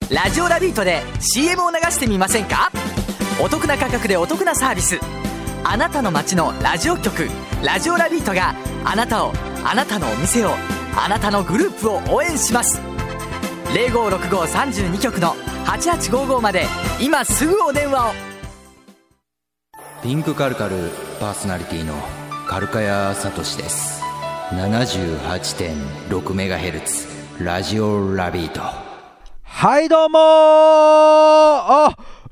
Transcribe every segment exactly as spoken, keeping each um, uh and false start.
ラジオラビートで シーエム を流してみませんか？お得な価格でお得なサービス。あなたの街のラジオ局ラジオラビートがあなたを、あなたのお店を、あなたのグループを応援します。 ゼロごろくごさんじゅうに 局のはちはちごーごーまで今すぐお電話を。 ピンクカルカルパーソナリティのカルカヤサトシです。 ななじゅうはちてんろくメガヘルツ ラジオラビート。 はいどうもー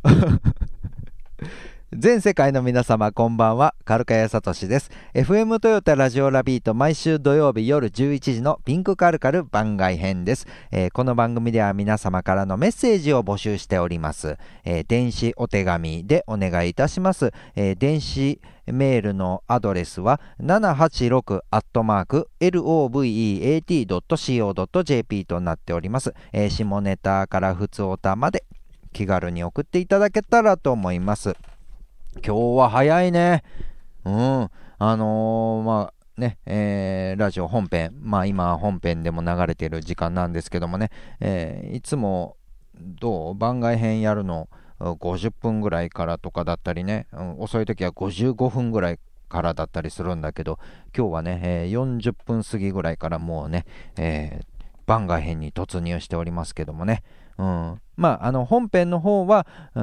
全世界の皆様こんばんは、カルカヤサトシです。 エフエム トヨタラジオラビート、毎週土曜日夜じゅういちじのピンクカルカル番外編です。えー、この番組では皆様からのメッセージを募集しております。えー、電子お手紙でお願いいたします。えー、電子メールのアドレスは ななはちろく アットマーク ロベート ドット シーオー ドット ジェーピー となっております。えー、下ネタから普通オタまで気軽に送っていただけたらと思います。今日は早いね。うん。あのー、まあね、えー、ラジオ本編、まあ今本編でも流れている時間なんですけどもね、えー、いつもどう番外編やるのごじゅっぷんぐらいからとかだったりね、うん、遅い時はごじゅうごふんぐらいからだったりするんだけど、今日はね、えー、よんじゅっぷん過ぎぐらいからもうね、えー、番外編に突入しておりますけどもね、うん、まああの本編の方は、うん、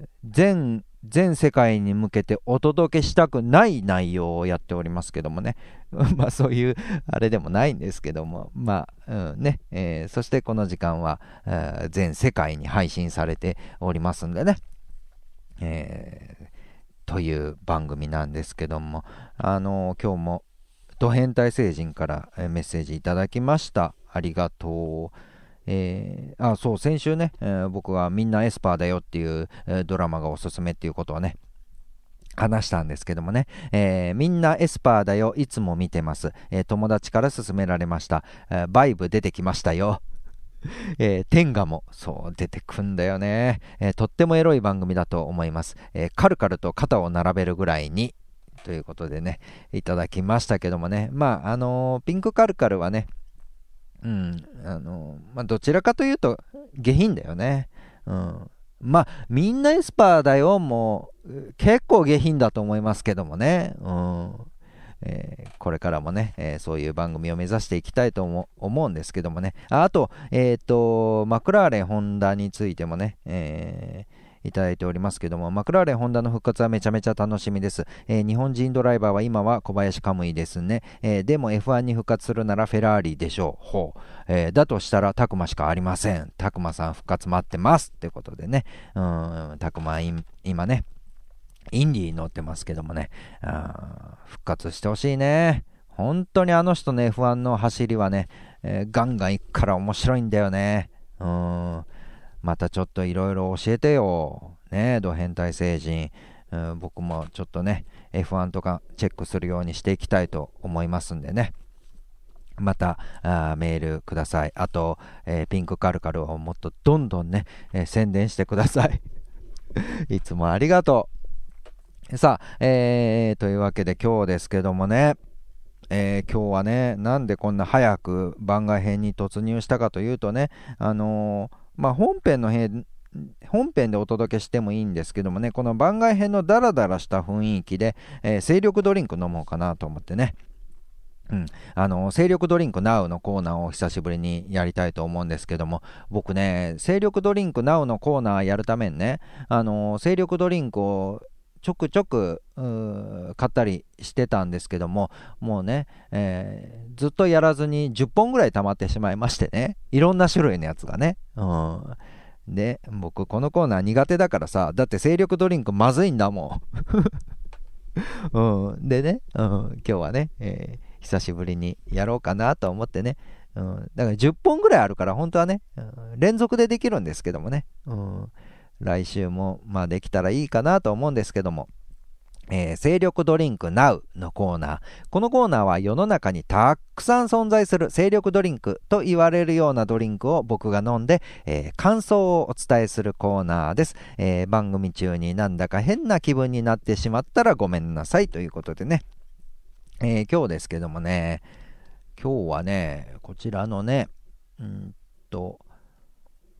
全全世界に向けてお届けしたくない内容をやっておりますけどもねまあそういうあれでもないんですけども、まあ、うんねえー、そしてこの時間は、えー、全世界に配信されておりますんでね、えー、という番組なんですけども、あのー、今日もド変態星人からメッセージいただきました。ありがとう。えー、あそう先週ね、えー、僕はみんなエスパーだよっていう、えー、ドラマがおすすめっていうことをね話したんですけどもね、えー、みんなエスパーだよ、いつも見てます、えー、友達から勧められました、えー、バイブ出てきましたよえー、テンガもそう出てくんだよね、えー、とってもエロい番組だと思います、えー、カルカルと肩を並べるぐらいにということでねいただきましたけどもね、まああのー、ピンクカルカルはねうん、あのまあ、どちらかというと下品だよね、うん、まあみんなエスパーだよもう結構下品だと思いますけどもね、うんえー、これからもね、えー、そういう番組を目指していきたいと思思うんですけどもね、 あ, あとえっ、ー、とマクラーレンホンダについてもね、えーいただいておりますけども、マクラーレンホンダの復活はめちゃめちゃ楽しみです、えー、日本人ドライバーは今は小林カムイですね、えー、でも エフワン に復活するならフェラーリでしょう。ほう、えー、だとしたらタクマしかありません。タクマさん復活待ってますってことでね、うーんタクマ今ねインディー乗ってますけどもね、あ復活してほしいね。本当にあの人の エフワン の走りはね、えー、ガンガン行くから面白いんだよね。うーんまたちょっといろいろ教えてよね、ド変態星人、うん、僕もちょっとね エフワン とかチェックするようにしていきたいと思いますんでね、またあメールください。あと、えー、ピンクカルカルをもっとどんどんね、えー、宣伝してくださいいつもありがとう。さあ、えー、というわけで今日ですけどもね、えー、今日はねなんでこんな早く番外編に突入したかというとね、あのーまあ、本編の編本編でお届けしてもいいんですけどもね、この番外編のダラダラした雰囲気で、えー、精力ドリンク飲もうかなと思ってね、うん、あの精力ドリンク ナウ のコーナーを久しぶりにやりたいと思うんですけども、僕ね精力ドリンク ナウ のコーナーやるためにね、あの精力ドリンクをちょくちょく買ったりしてたんですけども、もうね、えー、ずっとやらずにじゅっぽんぐらい溜まってしまいましてね、いろんな種類のやつがね、うん、で僕このコーナー苦手だからさ、だって精力ドリンクまずいんだもん、うん、でね、うん、今日はね、えー、久しぶりにやろうかなと思ってね、うん、だからじゅっぽんぐらいあるから本当はね、うん、連続でできるんですけどもね、うん来週もまあできたらいいかなと思うんですけども、えー、精力ドリンク ナウ のコーナー。このコーナーは世の中にたくさん存在する精力ドリンクと言われるようなドリンクを僕が飲んで、えー、感想をお伝えするコーナーです、えー、番組中になんだか変な気分になってしまったらごめんなさいということでね、えー、今日ですけどもね、今日はねこちらのねうんと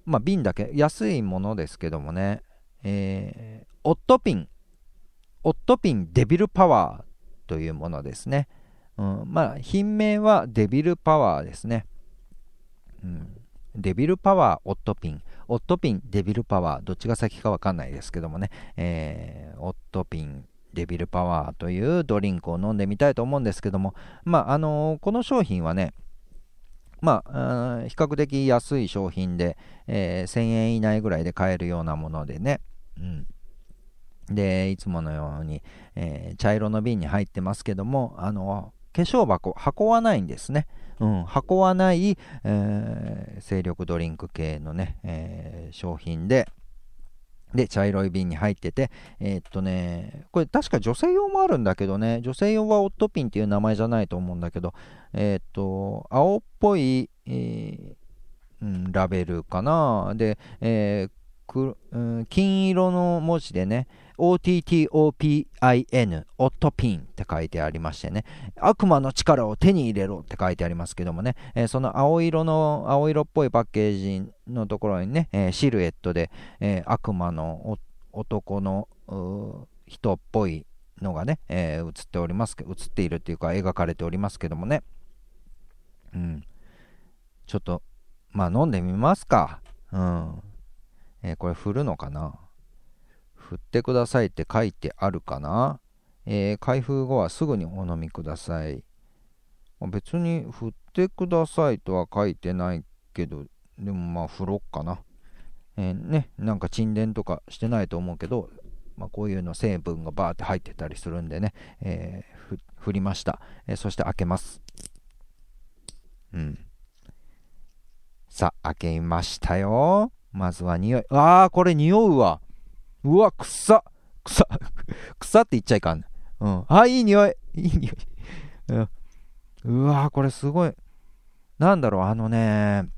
まあ瓶だけ安いものですけどもね、えー、オットピンオットピンデビルパワーというものですね。うん、まあ品名はデビルパワーですね。うん、デビルパワーオットピンオットピンデビルパワー、どっちが先かわかんないですけどもね、えー、オットピンデビルパワーというドリンクを飲んでみたいと思うんですけども、まああのー、この商品はね、まあ、比較的安い商品で、えー、せんえん以内ぐらいで買えるようなものでね、うん、でいつものように、えー、茶色の瓶に入ってますけども、あの化粧箱箱はないんですね。うん、箱はない、えー、精力ドリンク系のね、えー、商品でで茶色い瓶に入ってて、えー、っとねこれ確か女性用もあるんだけどね、女性用はオットピンっていう名前じゃないと思うんだけど、えー、っと青っぽい、えーうん、ラベルかなで、えーくうん、金色の文字でね オーティーティーオーピーアイエヌ オットピンって書いてありましてね、悪魔の力を手に入れろって書いてありますけどもね、えー、その青色の青色っぽいパッケージのところにね、えー、シルエットで、えー、悪魔の男の人っぽいのがね、えー、映っておりますけど、映っているっていうか描かれておりますけどもね、うん、ちょっとまあ飲んでみますか。うん、えー、これ振るのかな、振ってくださいって書いてあるかな、えー、開封後はすぐにお飲みください。別に振ってくださいとは書いてないけど、でもまあ振ろっかな、えー、ね、なんか沈殿とかしてないと思うけど、まあ、こういうの成分がバーって入ってたりするんでね、えー、振りました、えー、そして開けます。うん、さあ開けましたよ。まずは匂い。ああ、これ匂うわ。うわ、くさくさくさって言っちゃいかん。うん。あ、いい匂い。いい匂い。うん、うわ、これすごい。なんだろう、あのね、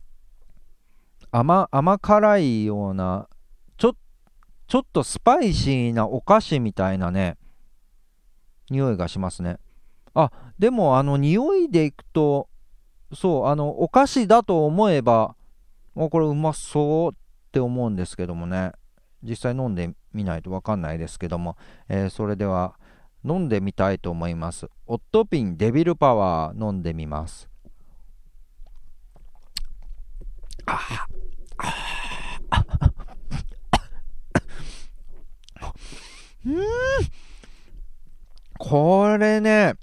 甘、甘辛いような、ちょ、ちょっとスパイシーなお菓子みたいなね、匂いがしますね。あ、でもあの匂いでいくと、そう、あの、お菓子だと思えば、これうまそうって思うんですけどもね、実際飲んでみないと分かんないですけども、えー、それでは飲んでみたいと思います。オットピンデビルパワー飲んでみます。ああうん、これね、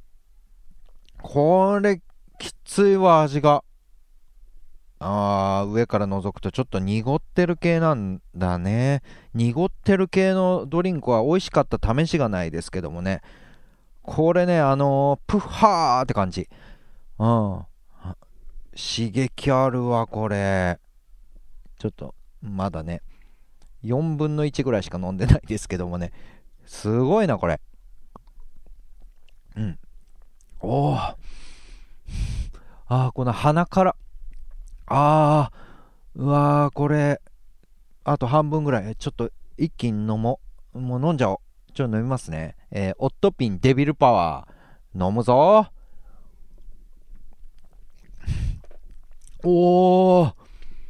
これきついわ、味が。あー、上から覗くとちょっと濁ってる系なんだね。濁ってる系のドリンクは美味しかった試しがないですけどもね、これね、あのー、プッハーって感じ。うん。刺激あるわ、これ。ちょっと、まだね、よんぶんのいちぐらいしか飲んでないですけどもね、すごいな、これ。うん。おー。あー、この鼻から。あー、うわー、これ、あと半分ぐらい、ちょっと一気に飲もう。もう飲んじゃおう。ちょっと飲みますね。えー、オットピンデビルパワー。飲むぞー。おー。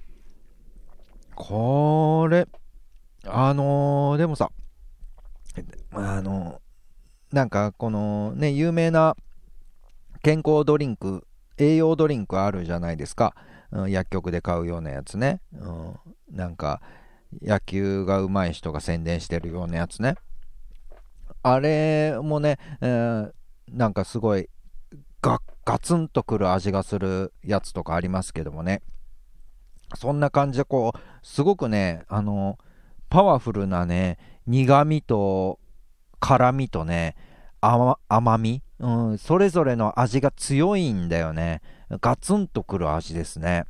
これ、あのー、でもさ、あのー、なんかこのね、有名な健康ドリンク、栄養ドリンクあるじゃないですか。うん、薬局で買うようなやつね。うん、なんか野球が上手い人が宣伝してるようなやつね。あれもね、えーなんかすごいガガツンとくる味がするやつとかありますけどもね。そんな感じでこうすごくね、あのパワフルなね、苦味と辛味とね、甘甘み、うん、それぞれの味が強いんだよね。ガツンとくる味ですね。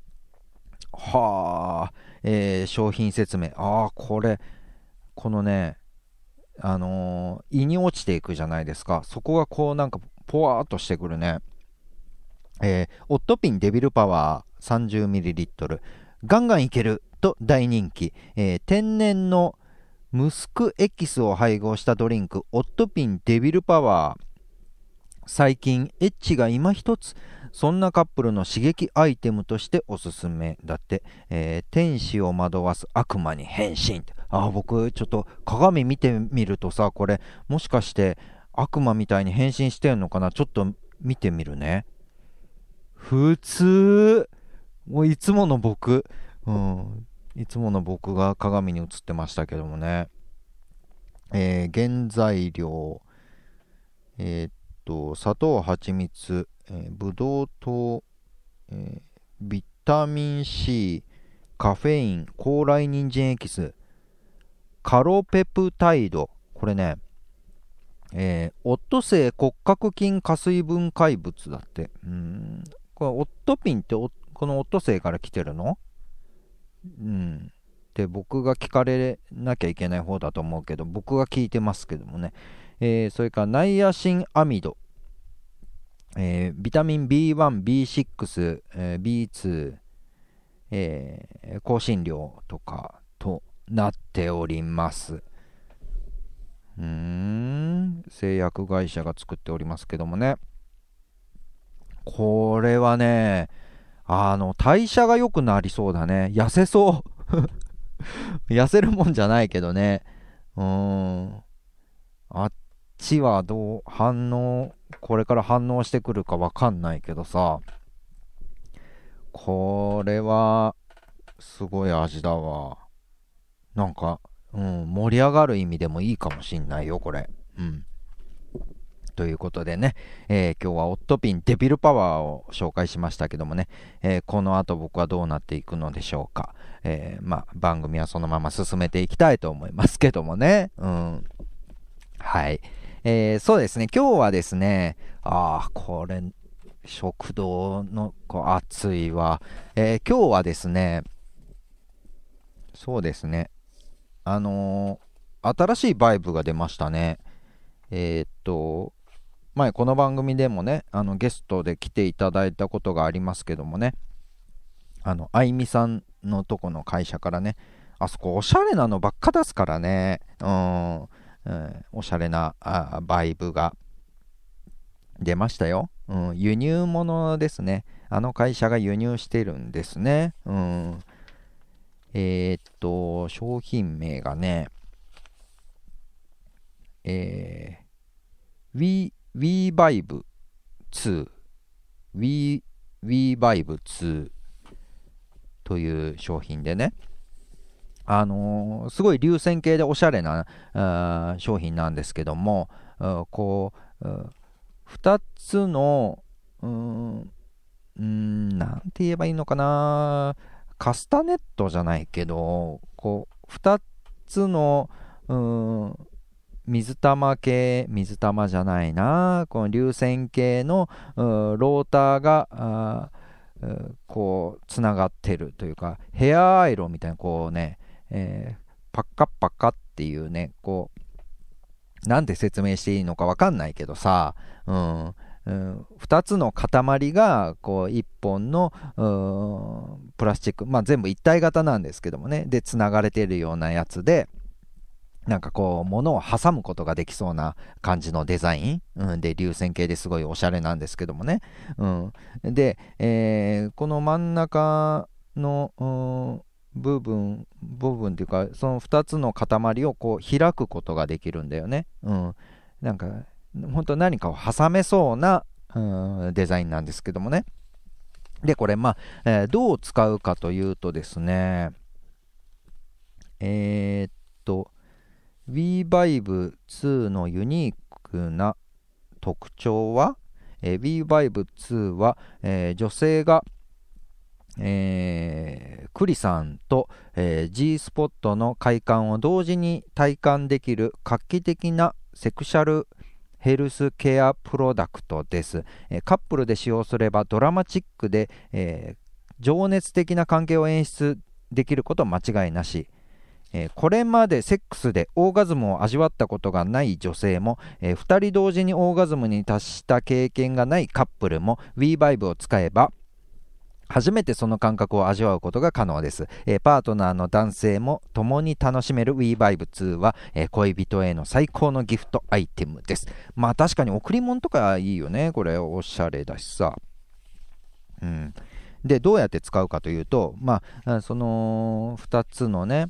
はあ、えー商品説明。ああ、これ、このね、あのー胃に落ちていくじゃないですか。そこがこうなんかポワーっとしてくるね。えーオットピンデビルパワー さんじゅうミリリットル。ガンガンいけると大人気。えー天然のムスクエキスを配合したドリンク、オットピンデビルパワー。 最近エッチが今一つ、そんなカップルの刺激アイテムとしておすすめだって、えー、天使を惑わす悪魔に変身って。あー、僕ちょっと鏡見てみるとさ、これもしかして悪魔みたいに変身してんのかな。ちょっと見てみるね。普通、もういつもの僕、うん、いつもの僕が鏡に映ってましたけどもね。えー、原材料、えー、っと砂糖、蜂蜜、えー、ブドウ糖、えー、ビタミン C、カフェイン、高麗人参エキス、カロペプタイド。これね、えー、オットセイ骨格筋下水分解物だって。うーん、これオットピンってこのオットセイから来てるの？うんって僕が聞かれなきゃいけない方だと思うけど、僕が聞いてますけどもね。えー、それからナイアシンアミド、えー、ビタミン ビーワン、ビーシックス、えー、ビーツー、えー、香辛料とかとなっております。うーん、製薬会社が作っておりますけどもね。これはね、あの代謝が良くなりそうだね。痩せそう痩せるもんじゃないけどね。うーん、あっちはどう反応、これから反応してくるかわかんないけどさ、これはすごい味だわ。なんか、うん、盛り上がる意味でもいいかもしんないよ、これ。うん。ということでね、えー、今日はオットピンデビルパワーを紹介しましたけどもね、えー、この後僕はどうなっていくのでしょうか。えー、まあ番組はそのまま進めていきたいと思いますけどもね。うん。はい。えー、そうですね、今日はですね、あー、これ、食堂のこう暑いわ。えー、今日はですね、そうですね、あのー、新しいバイブが出ましたね。えー、っと、前この番組でもね、あのゲストで来ていただいたことがありますけどもね、あの、あいみさんのとこの会社からね、あそこおしゃれなのばっか出すからね、うん、うん、おしゃれなあバイブが出ましたよ。うん、輸入物ですね。あの会社が輸入してるんですね。うん、えー、っと、商品名がね、えー、We We Vibe ツー We We Vibe ツーという商品でね、あのー、すごい流線形でおしゃれなあ商品なんですけども、こうふたつのうーん、うーんなんて言えばいいのかな、カスタネットじゃないけど、こうふたつのうーん水玉系、水玉じゃないな、この流線形のローターがこうつながってるというか、ヘアアイロンみたいな、こうね、えー、パッカッパッカっていうね、こうなんで説明していいのかわかんないけどさ、うんうん、ふたつの塊がこういっぽんのプラスチック、まあ全部一体型なんですけどもね、でつながれているようなやつで、なんかこう物を挟むことができそうな感じのデザイン、うん、で流線形ですごいおしゃれなんですけどもね、うん、で、えー、この真ん中の、うん、部分部分っていうか、そのふたつの塊をこう開くことができるんだよね、うん、なんか本当何かを挟めそうな、うん、デザインなんですけどもね。でこれまあ、えー、どう使うかというとですね、えー、っとWe Vibe ツーのユニークな特徴は、えー、We Vibe ツーは、えー、女性が、えー、クリさんと、えー、G スポットの快感を同時に体感できる画期的なセクシャルヘルスケアプロダクトです。えー、カップルで使用すればドラマチックで、えー、情熱的な関係を演出できること間違いなし。えー、これまでセックスでオーガズムを味わったことがない女性も、えー、ふたり同時にオーガズムに達した経験がないカップルも We Vibe を使えば初めてその感覚を味わうことが可能です。えーパートナーの男性も共に楽しめる We Vibe ツーは、えー恋人への最高のギフトアイテムです。まあ確かに贈り物とかいいよね。これおしゃれだしさ。うん。で、どうやって使うかというと、まあ、そのふたつのね、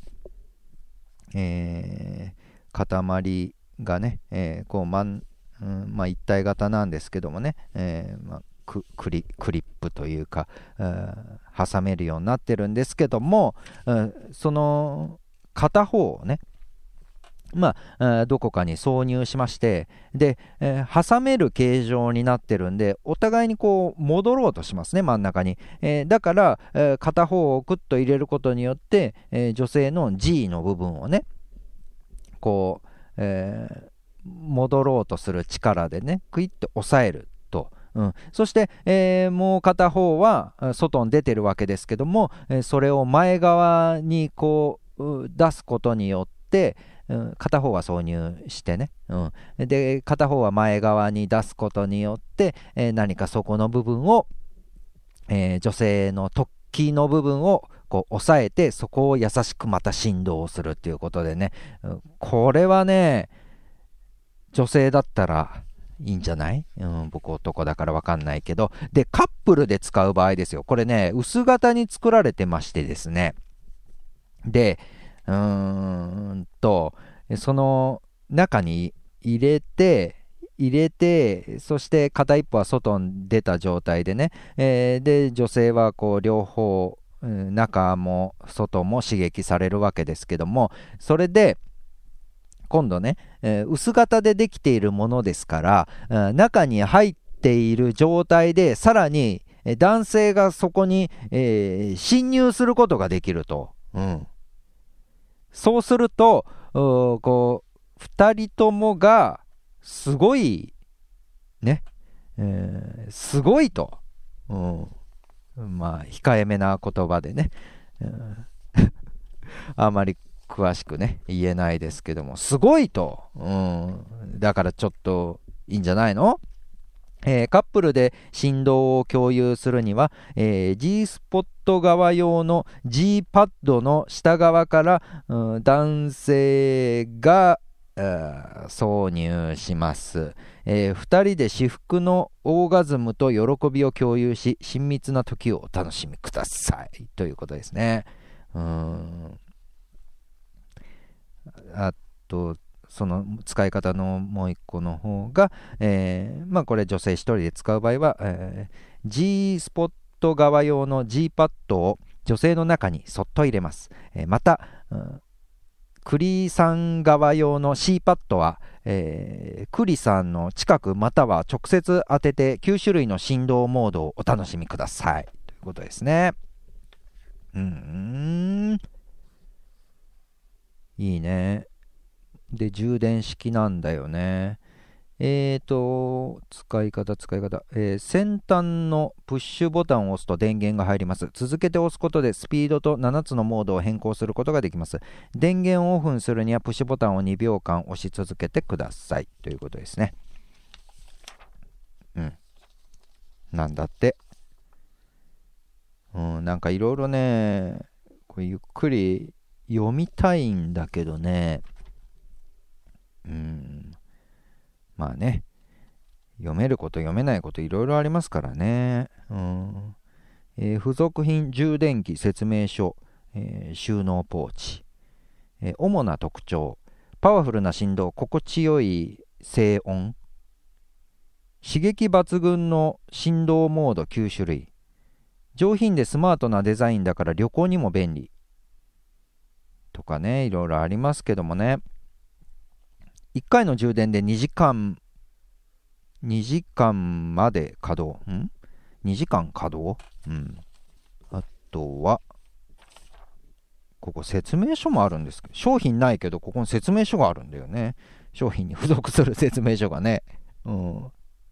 えー塊がね、えーこう、まんうんまあ、一体型なんですけどもね、えーまあク, ク, リクリップというか、挟めるようになってるんですけども、その片方をね、まあ、どこかに挿入しまして、で、えー挟める形状になってるんで、お互いにこう戻ろうとしますね、真ん中に。えーだから、えー片方をクッと入れることによって、えー女性の G の部分をね、こう、えー戻ろうとする力でね、クイッと押さえると。うん、そして、えーもう片方は外に出てるわけですけども、えーそれを前側にこう出すことによって、うん、片方は挿入してね、うん、で片方は前側に出すことによって、えー何かそこの部分を、えー女性の突起の部分をこう押さえて、そこを優しくまた振動をするっていうことでね、うん、これはね、女性だったらいいんじゃない？うん、僕男だから分かんないけど。で、カップルで使う場合ですよ。これね、薄型に作られてましてですね。で、うーんと、その中に入れて、入れて、そして片一方は外に出た状態でね、えーで、女性はこう両方、うん中も外も刺激されるわけですけども、それで、今度ね、えー薄型でできているものですから、うん中に入っている状態で、さらにえー男性がそこに、えー侵入することができると。うん、そうすると、うーこう、ふたりともが、すごい、ね、えーすごいと。うん、まあ、控えめな言葉でね。うんあまり詳しくね、言えないですけども、すごいと。うん。だからちょっといいんじゃないの？えーカップルで振動を共有するには、えー G スポット側用の G パッドの下側から、うん男性が、えー挿入します、えー、ふたりで至福のオーガズムと喜びを共有し、親密な時をお楽しみくださいということですね。うーんあとその使い方のもう一個の方が、えーまあこれ女性一人で使う場合は、えー G スポット側用の G パッドを女性の中にそっと入れます、えーまた、うん、クリさん側用の C パッドは、えークリさんの近くまたは直接当ててきゅう種類の振動モードをお楽しみくださいということですね。うーんいいね。で、充電式なんだよね。えーと、使い方、使い方。えー先端のプッシュボタンを押すと電源が入ります。続けて押すことでスピードとななつのモードを変更することができます。電源をオフにするにはプッシュボタンをにびょうかん押し続けてください。ということですね。うん。なんだって。うん、なんかいろいろね、これゆっくり読みたいんだけどね。うん。まあね、読めること読めないこといろいろありますからね。うんえー付属品充電器説明書、えー収納ポーチ、えー主な特徴、パワフルな振動、心地よい静音、刺激抜群の振動モードきゅう種類、上品でスマートなデザインだから旅行にも便利とかね、いろいろありますけどもね。いっかいの充電でにじかんにじかんまで稼働ん ?に 時間稼働うん。あとは、ここ説明書もあるんですけど、商品ないけど、ここに説明書があるんだよね。商品に付属する説明書がね。うん。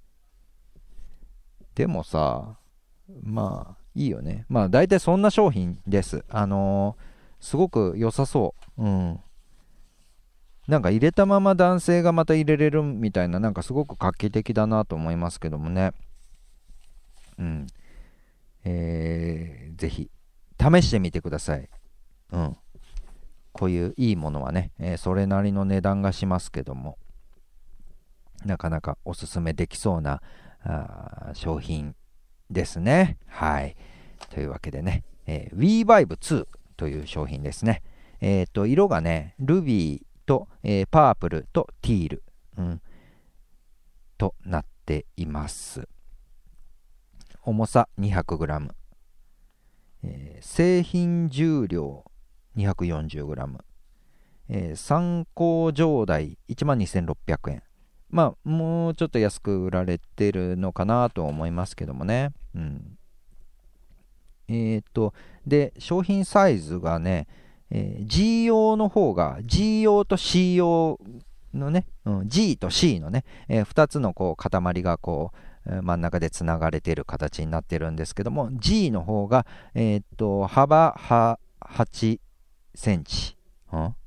でもさ、まあ、いいよね。まあ、大体そんな商品です。あのー、すごく良さそう。うん。なんか入れたまま男性がまた入れれるみたいな、なんかすごく画期的だなと思いますけどもね。うん。 えー、ぜひ試してみてください。うん。こういういいものはね、えー、それなりの値段がしますけども、なかなかおすすめできそうなあ商品ですね。はい。というわけでね、えー、WeVibe ツーという商品ですね。えっと、色がね、ルビーと、えー、パープルとティール、うん、となっています。重さ にひゃくグラム、えー、製品重量 にひゃくよんじゅうグラム、えー、参考状態 いちまんにせんろっぴゃくえん。まあもうちょっと安く売られてるのかなと思いますけどもね。うん、えっとで商品サイズがね、えー、G 用の方が G 用と C 用のね、うん、G と C のね、えー、ふたつのこう塊がこう真ん中でつながれている形になってるんですけども、 G の方が、えー、っと幅はちセンチ、うん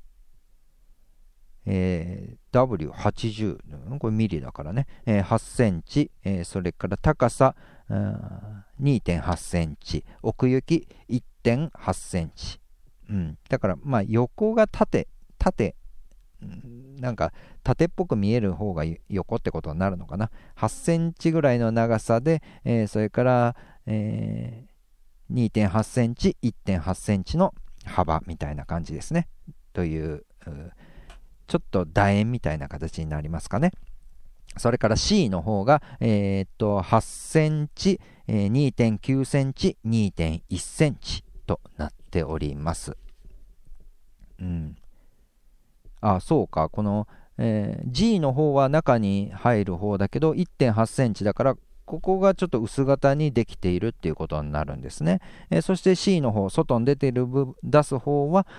えー、ダブリューはちじゅう、これミリだからね、えー、はちセンチ、えー、それから高さ にてんはちセンチ、奥行き いってんはちセンチ、うん、だからまあ横が縦縦なんか縦っぽく見える方が横ってことになるのかな。はちセンチぐらいの長さで、えー、それから、えー、にてんはちセンチ いってんはちセンチの幅みたいな感じですね。というちょっと楕円みたいな形になりますかね。それから C の方が、えー、っとはちセンチ、えー、にてんきゅうセンチ にてんいちセンチとなっております。うんあ、そうか。この、えー、G の方は中に入る方だけど いってんはちセンチだから、ここがちょっと薄型にできているっていうことになるんですね。えー、そして C の方、外に出ている部出す方は、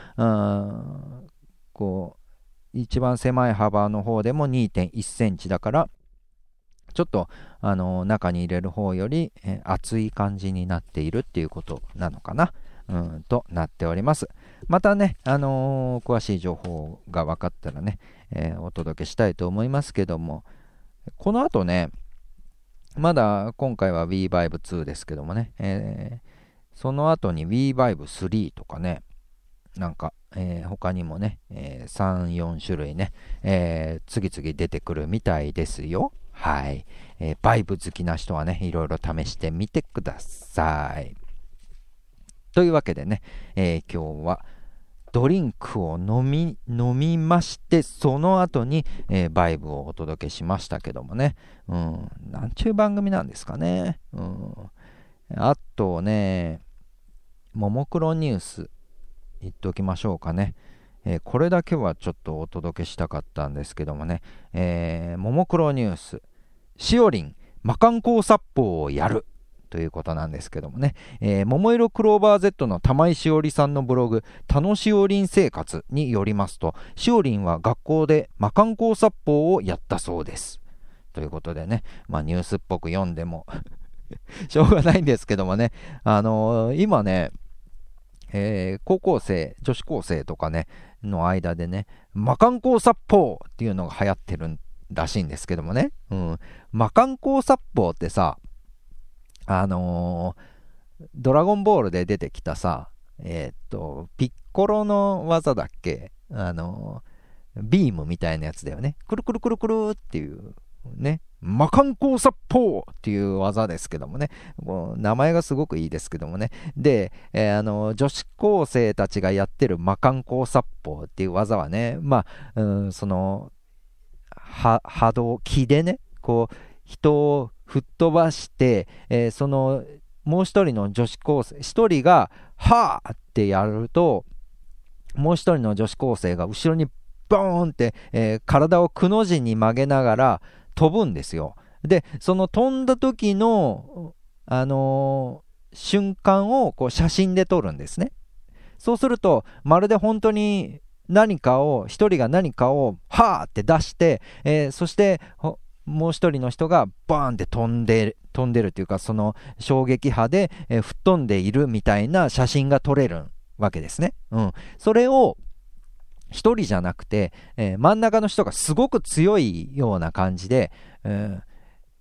こう、一番狭い幅の方でも にてんいちセンチだから、ちょっと、あのー、中に入れる方より、えー、厚い感じになっているっていうことなのかな。うんとなっております。またね、あのー、詳しい情報が分かったらね、えー、お届けしたいと思いますけども、この後ね、まだ今回は WeVibe ツーですけどもね、えー、その後に WeVibe スリーとかね、なんか、えー、他にもね、えー、さん、よん種類ね、えー、次々出てくるみたいですよ。はい。えー、バイブ好きな人はね、いろいろ試してみてください。というわけでね、えー、今日はドリンクを飲み、飲みまして、その後に、えー、バイブをお届けしましたけどもね、うん、なんちゅう番組なんですかね。うん、あとね、ももクロニュース言っておきましょうかね。えー、これだけはちょっとお届けしたかったんですけどもね、えー、ももクロニュース、しおりん魔漢光殺法をやるということなんですけどもね、えー、桃色クローバー Z の玉井しおりさんのブログ、楽しおりん生活によりますと、しおりんは学校で魔漢光殺法をやったそうです。ということでね、まあニュースっぽく読んでもしょうがないんですけどもね、あのー、今ね、えー、高校生、女子高生とかね、の間でね、魔漢光殺法っていうのが流行ってるらしいんですけどもね、うん、魔漢光殺法ってさ、あのー、ドラゴンボールで出てきたさ、えー、っと、ピッコロの技だっけ、あのー、ビームみたいなやつだよね。くるくるくるくるっていうね、魔漢光殺法っていう技ですけどもね、もう名前がすごくいいですけどもね。で、えー、あのー、女子高生たちがやってる魔漢光殺法っていう技はね、まあ、うん、その、は波動、気でね、こう、人を吹っ飛ばして、えー、そのもう一人の女子高生一人がはーってやると、もう一人の女子高生が後ろにボーンって、えー、体をくの字に曲げながら飛ぶんですよ。でその飛んだ時の、あのー、瞬間をこう写真で撮るんですね。そうするとまるで本当に何かを一人が何かをはーって出して、えー、そしてもう一人の人がバーンって飛んで飛んでるというか、その衝撃波で、えー、吹っ飛んでいるみたいな写真が撮れるわけですね。うん、それを一人じゃなくて、えー、真ん中の人がすごく強いような感じで、えー、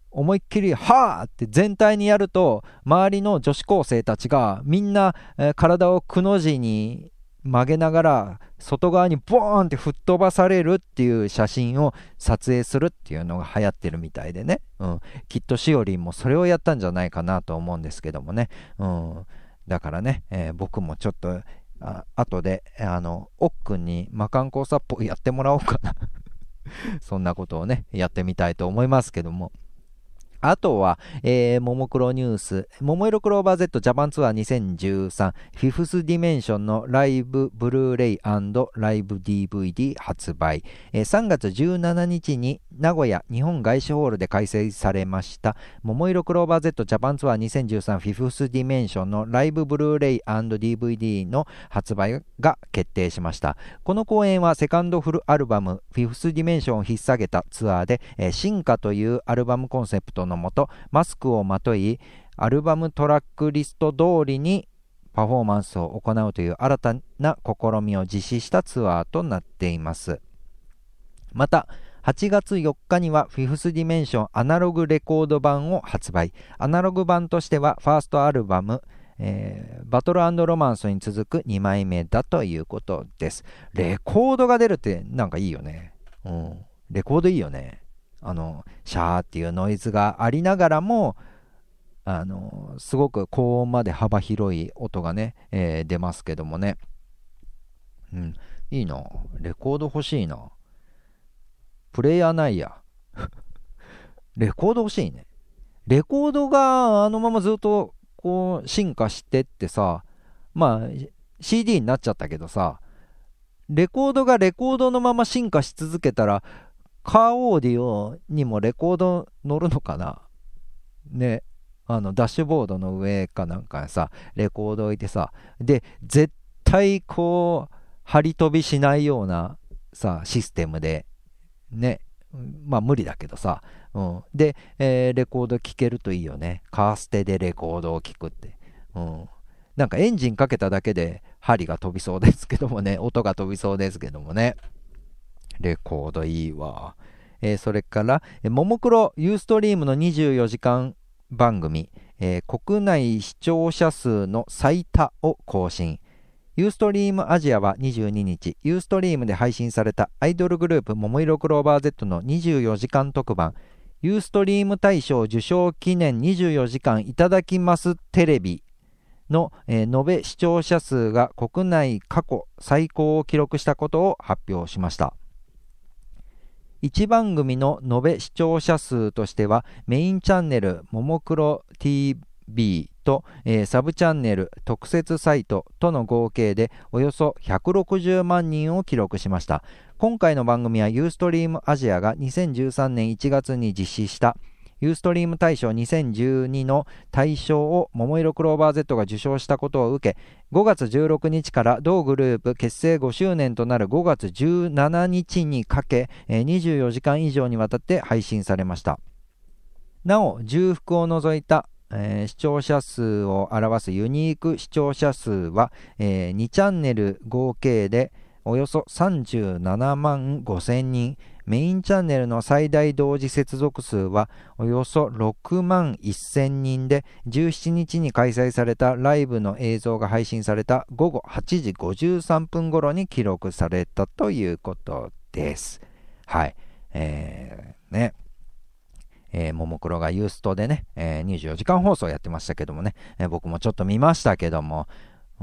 思いっきりはーって全体にやると、周りの女子高生たちがみんな、えー体をくの字に曲げながら外側にボーンって吹っ飛ばされるっていう写真を撮影するっていうのが流行ってるみたいでね、うん、きっとしおりんもそれをやったんじゃないかなと思うんですけどもね、うん、だからね、えー僕もちょっとあ後であのおっくんに魔漢光殺法やってもらおうかなそんなことをねやってみたいと思いますけども、あとは、えー、ももクロニュース、ももいろクローバー Z ジャパンツアーにせんじゅうさん、フィフスディメンションのライブブルーレイ&ライブ ディーブイディー 発売、えー、さんがつじゅうしちにちに名古屋日本外資ホールで開催されました、ももいろクローバー Z ジャパンツアーにせんじゅうさんフィフスディメンションのライブブルーレイ&ディーブイディー の発売が決定しました。この公演はセカンドフルアルバムフィフスディメンションを引っ提げたツアーで、えー、進化というアルバムコンセプトのもとマスクをまといアルバムトラックリスト通りにパフォーマンスを行うという新たな試みを実施したツアーとなっています。またはちがつよっかにはフィフスディメンションアナログレコード版を発売。アナログ版としてはファーストアルバム、えー、バトル&ロマンスに続くにまいめだということです。レコードが出るってなんかいいよね。うん、レコードいいよね。あのシャーっていうノイズがありながらもあのすごく高音まで幅広い音がね、えー、出ますけどもね、うん、いいな。レコード欲しいな。プレイヤーないやレコード欲しいね。レコードがあのままずっとこう進化してってさ、まあ シーディー になっちゃったけどさ、レコードがレコードのまま進化し続けたらカーオーディオにもレコード乗るのかなね。あのダッシュボードの上かなんかにさレコード置いてさ、で絶対こう張り飛びしないようなさシステムでね、まあ無理だけどさ、うん、で、えー、レコード聴けるといいよね。カーステでレコードを聴くって、うん、なんかエンジンかけただけで針が飛びそうですけどもね、音が飛びそうですけどもね、レコードいいわ。えー、それからももクロユーストリームのにじゅうよじかん番組、えー、国内視聴者数の最多を更新。ユーストリームアジアはにじゅうににち、ユーストリームで配信されたアイドルグループももいろクローバー Z のにじゅうよじかん特番、ユーストリーム大賞受賞記念にじゅうよじかんいただきますテレビの、えー、延べ視聴者数が国内過去最高を記録したことを発表しました。いちばんぐみの延べ視聴者数としてはメインチャンネルももクロ ティービー と、えー、サブチャンネル特設サイトとの合計でおよそひゃくろくじゅうまんにんを記録しました。今回の番組はユーストリームアジアがにせんじゅうさんねんいちがつに実施したユーストリーム大賞にせんじゅうにの大賞をももいろクローバー Z が受賞したことを受け、ごがつじゅうろくにちから同グループ結成ごしゅうねんとなるごがつじゅうしちにちにかけ、にじゅうよじかん以上にわたって配信されました。なお重複を除いたえー、視聴者数を表すユニーク視聴者数は、えー、にチャンネル合計でおよそさんじゅうななまんごせんにん、メインチャンネルの最大同時接続数はおよそろくまんせんにんで、じゅうしちにちに開催されたライブの映像が配信されたごごはちじごじゅうさんぷん頃に記録されたということです。はい、えー、ねえー、ももクロがユーストでね、えー、にじゅうよじかん放送やってましたけどもね、えー、僕もちょっと見ましたけども、うん、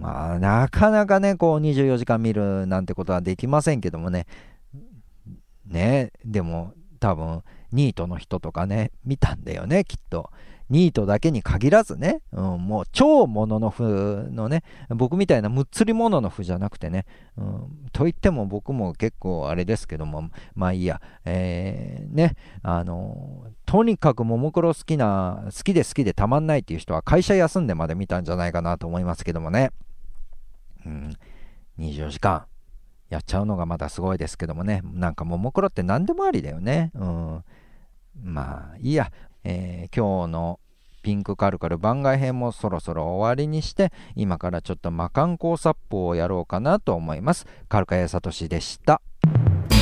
まあなかなかねこうにじゅうよじかん見るなんてことはできませんけどもね、ねでも多分ニートの人とかね見たんだよねきっと。ニートだけに限らずね、うん、もう超モノノフのね、僕みたいなむっつりモノノフじゃなくてね、うん、といっても僕も結構あれですけども、まあいいや、えー、ね、あのとにかくももクロ好きな好きで好きでたまんないっていう人は会社休んでまで見たんじゃないかなと思いますけどもね、うん、にじゅうよじかんやっちゃうのがまだすごいですけどもね、なんかももクロって何でもありだよね、うん、まあいいや。えー、今日のピンクカルカル番外編もそろそろ終わりにして、今からちょっと魔漢光殺法をやろうかなと思います。カルカヤサトシでした。